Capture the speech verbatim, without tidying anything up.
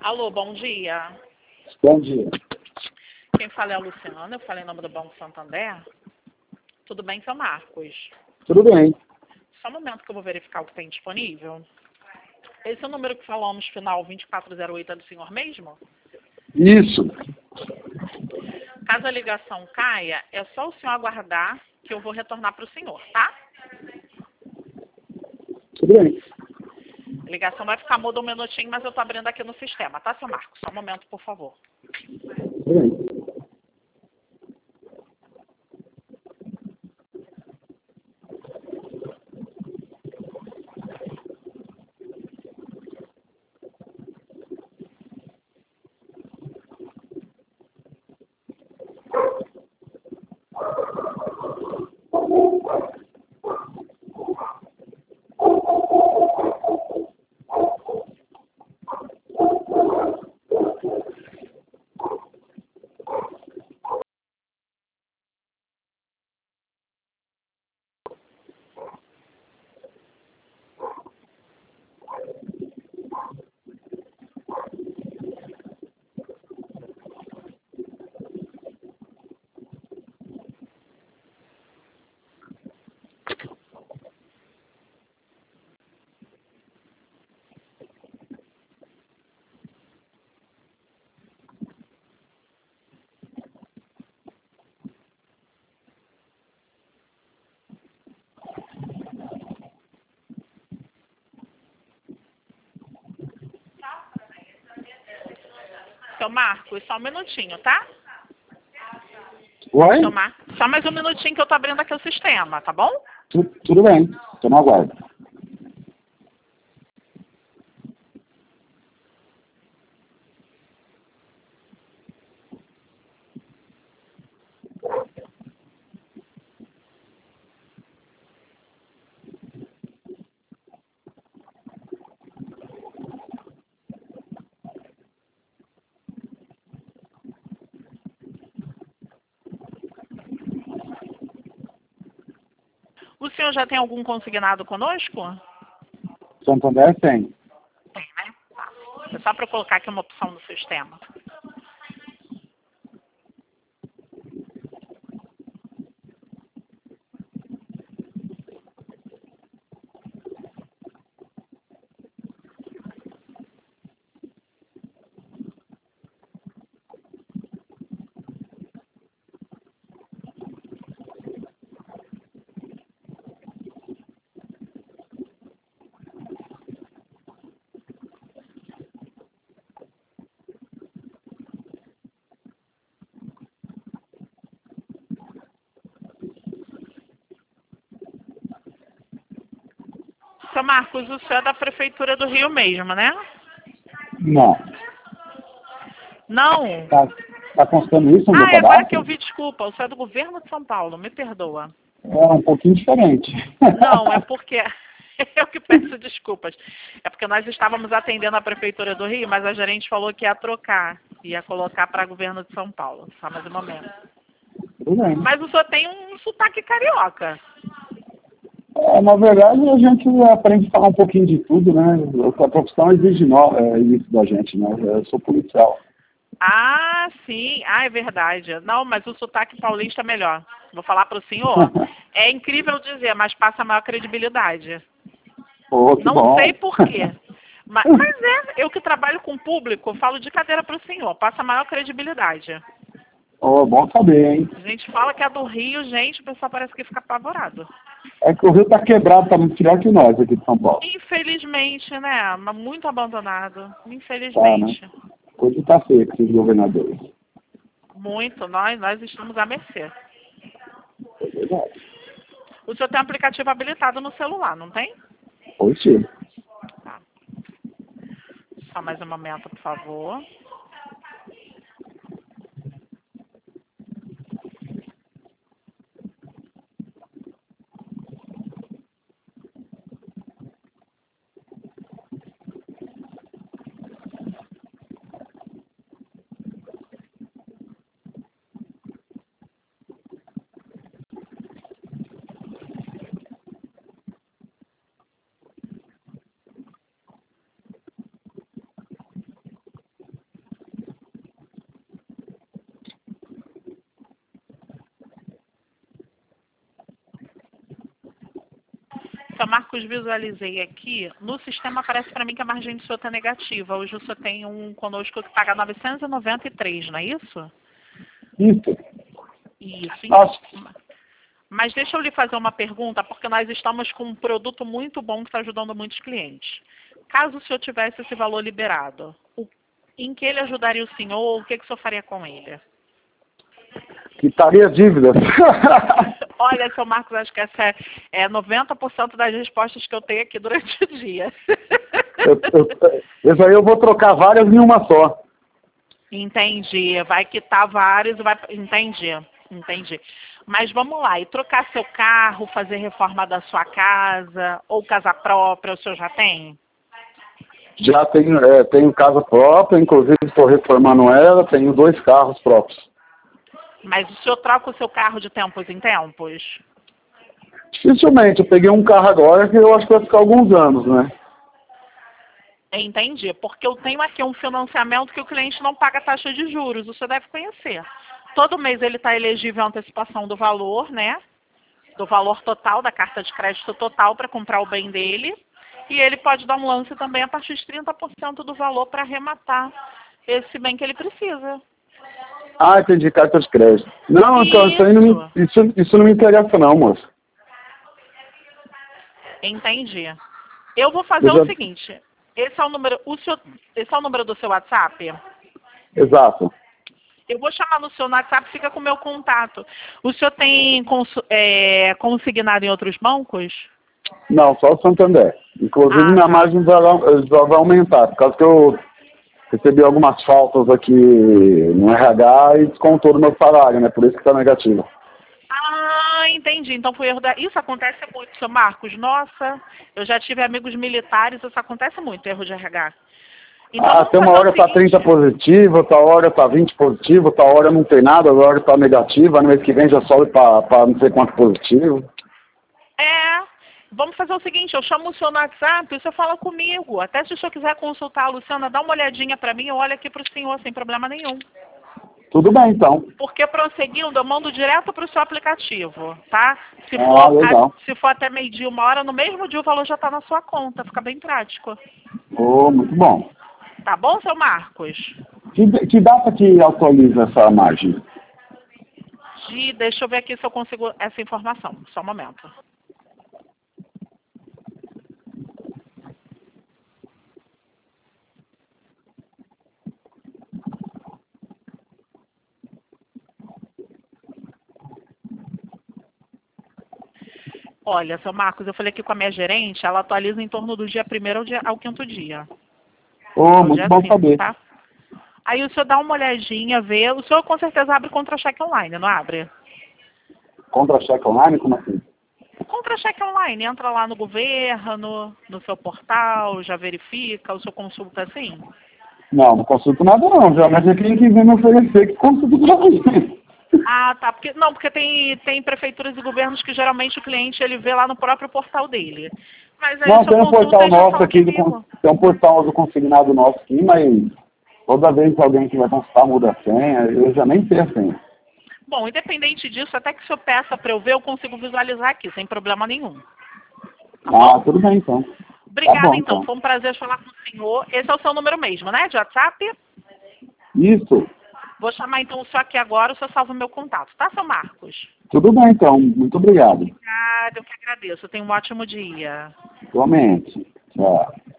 Alô, bom dia. Bom dia. Quem fala é a Luciana, eu falei em nome do Banco Santander. Tudo bem, seu Marcos? Tudo bem. Só um momento que eu vou verificar o que tem disponível. Esse é o número que falamos, final vinte e quatro zero oito, é do senhor mesmo? Isso. Caso a ligação caia, é só o senhor aguardar que eu vou retornar para o senhor, tá? Tudo bem. A ligação vai ficar muda um minutinho, mas eu estou abrindo aqui no sistema, tá, seu Marcos? Só um momento, por favor. Tudo bem. Seu Marcos, só um minutinho, tá? Oi? Seu Marcos, só mais um minutinho que eu estou abrindo aqui o sistema, tá bom? Tu- tudo bem. Estou no aguardo. O senhor já tem algum consignado conosco? Santander tem. Tem, né? Tá. É só para eu colocar aqui uma opção no sistema. Seu Marcos, o senhor é da Prefeitura do Rio mesmo, né? Não. Não? Tá, tá constando isso no meu Ah, é agora cadastro? que eu vi, desculpa. O senhor é do governo de São Paulo, me perdoa. É um pouquinho diferente. Não, é porque... Eu que peço desculpas. É porque nós estávamos atendendo a Prefeitura do Rio, mas a gerente falou que ia trocar. Ia colocar para governo de São Paulo. Só mais um momento. Tudo bem. Mas o senhor tem um sotaque carioca. É, na verdade, a gente aprende a falar um pouquinho de tudo, né? A profissão exige no, é, isso da gente, né? Eu sou policial. Ah, sim. Ah, é verdade. Não, mas o sotaque paulista é melhor. Vou falar para o senhor. É incrível dizer, mas passa maior credibilidade. Pô, que Não bom. sei por quê. Mas, mas é, eu que trabalho com público, falo de cadeira para o senhor. Passa maior credibilidade. Oh, bom saber, hein? A gente fala que é do Rio, gente, o pessoal parece que fica apavorado. É que o Rio tá quebrado, tá muito pior que nós aqui de São Paulo. Infelizmente, né? Mas muito abandonado. Tá, né? Infelizmente. Coisa tá feia com esses governadores. Muito. Nós, nós estamos à mercê. É verdade. O senhor tem um aplicativo habilitado no celular, não tem? Oxi. Tá. Só mais um momento, por favor. Seu Marcos, visualizei aqui. No sistema aparece para mim que a margem do senhor está negativa. Hoje o senhor tem um conosco que paga novecentos e noventa e três, não é isso? Isso. Isso. Nossa. Mas deixa eu lhe fazer uma pergunta, porque nós estamos com um produto muito bom que está ajudando muitos clientes. Caso o senhor tivesse esse valor liberado, o, em que ele ajudaria o senhor? O que, que o senhor faria com ele? Quitaria dívidas. Olha, seu Marcos, acho que essa é, é noventa por cento das respostas que eu tenho aqui durante o dia. eu, eu, isso aí eu vou trocar várias em uma só. Entendi. Vai quitar vários e vai... Entendi. Entendi. Mas vamos lá. E trocar seu carro, fazer reforma da sua casa ou casa própria, o senhor já tem? Já tenho, é, tenho casa própria, inclusive estou reformando ela, tenho dois carros próprios. Mas o senhor troca o seu carro de tempos em tempos? Dificilmente, eu peguei um carro agora que eu acho que vai ficar alguns anos, né? Entendi, porque eu tenho aqui um financiamento que o cliente não paga taxa de juros, o senhor deve conhecer. Todo mês ele está elegível à antecipação do valor, né? Do valor total, da carta de crédito total para comprar o bem dele. E ele pode dar um lance também a partir de trinta por cento do valor para arrematar esse bem que ele precisa. Ah, entendi, carta de crédito. Não, Isso. então isso, aí não me, isso, isso não me interessa não, moço. Entendi. Eu vou fazer Eu já... o seguinte, esse é o número, o seu, esse é o número do seu WhatsApp? Exato. Eu vou chamar no seu WhatsApp, fica com o meu contato. O senhor tem consu, é, consignado em outros bancos? Não, só o Santander. Inclusive Ah, minha tá. margem vai, vai aumentar, por causa que eu recebi algumas faltas aqui no R H e descontou do meu salário, né? Por isso que está negativo. Ah, entendi. Então foi erro da... Isso acontece muito, seu Marcos. Nossa, eu já tive amigos militares, isso acontece muito, erro de R H. Então, ah, tem uma hora está trinta positivo, outra hora está vinte positivo, outra hora não tem nada, outra hora está negativa, no mês que vem já sobe para não sei quanto positivo. É, vamos fazer o seguinte, eu chamo o senhor no WhatsApp e o senhor fala comigo. Até se o senhor quiser consultar a Luciana, dá uma olhadinha para mim, eu olho aqui para o senhor sem problema nenhum. Tudo bem, então. Porque prosseguindo, eu mando direto para o seu aplicativo, tá? Se Ah, for, legal. a, se for até meio-dia, uma hora, no mesmo dia o valor já está na sua conta, fica bem prático. Oh, muito bom. Tá bom, seu Marcos? Que, que data que atualiza essa margem? De, deixa eu ver aqui se eu consigo essa informação. Só um momento. Olha, seu Marcos, eu falei aqui com a minha gerente, ela atualiza em torno do dia primeiro ao, dia, ao quinto dia. Oh, muito bom saber. Tá? Aí o senhor dá uma olhadinha, vê. O senhor com certeza abre contra-cheque online, não abre? Contra-cheque online? Como assim? Contra-cheque online. Entra lá no governo, no seu portal, já verifica, o senhor consulta assim? Não, não consulto nada não. Geralmente é quem vem me oferecer que consulta pra mim. Ah, tá. Porque, não, porque tem, tem prefeituras e governos que geralmente o cliente ele vê lá no próprio portal dele. Mas aí Não, o senhor tem um consulta portal e já nosso fala aqui, do, comigo. tem um portal do consignado nosso aqui, mas toda vez que alguém que vai consultar muda a senha, eu já nem sei a senha. Bom, independente disso, até que o senhor peça para eu ver, eu consigo visualizar aqui, sem problema nenhum. Tá Ah, bom? tudo bem então. Obrigada, Tá bom, então. então. Foi um prazer falar com o senhor. Esse é o seu número mesmo, né? De WhatsApp? Isso. Vou chamar então o senhor aqui agora, o senhor salva o meu contato, tá, seu Marcos? Tudo bem então. Muito obrigado. Obrigada, eu que agradeço. Tenha um ótimo dia. Igualmente. Tchau.